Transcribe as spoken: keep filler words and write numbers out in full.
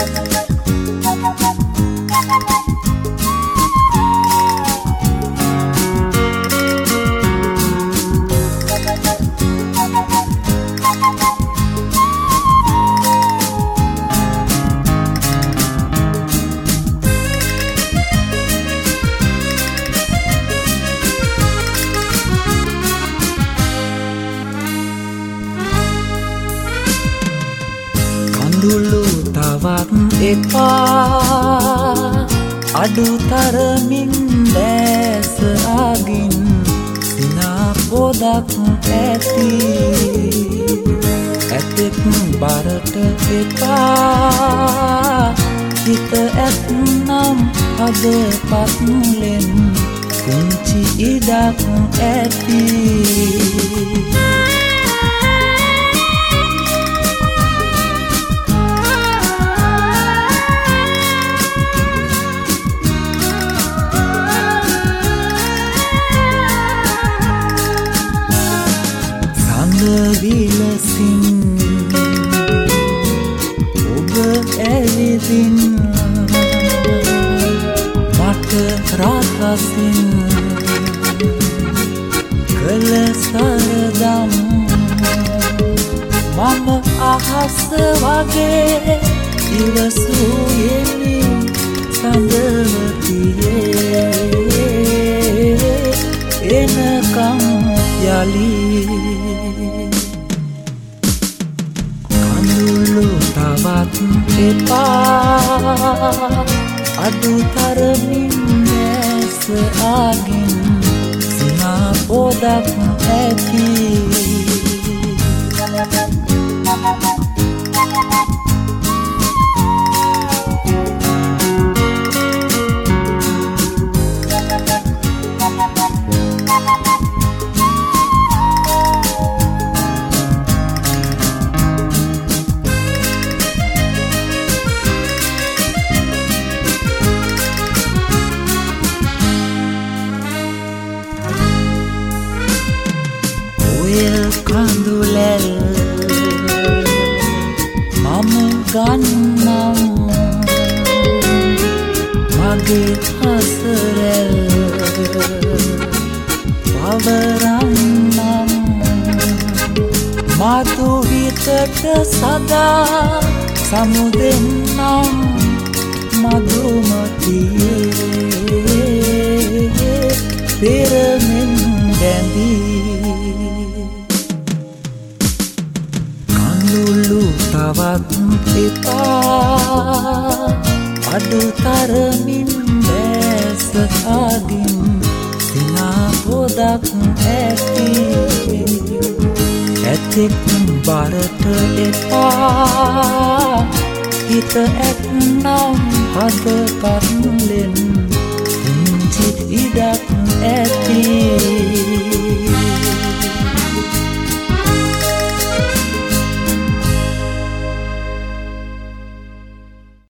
දුළු තවත් එපා අඩු තරමින් දැස අගින් සිනා පොදක් ඇති ඇතෙක් බරට එපා හිත ඇත්නම් අද පත්ලෙන් පුංචි ඉඩක් ඇති විලසින් ඔබ ඇවිදින් මට රාතසින් කළ සරදම් මම අහස වගේ ඉවසුයෙමි සඳවතියේ එනකම් යලී තවත් එපා අඩු තරමින් දැස අගින් සිනා පොදක් ඇති කඳුලැල් මම ගන්නම් මගේ හසරැල් පවරන්නම් මතු හිතට සදා සමුදෙන්නම් මధుමතියේ පෙරමෙන් බැඳී තවත් එපා අඩු තරමින් දැස අගින් සිනා පොදක් ඇති ඇතෙක් බරට එපා හිත ඇත්නම් හද පත්ලෙන් පුංචි ඉඩක් ඇති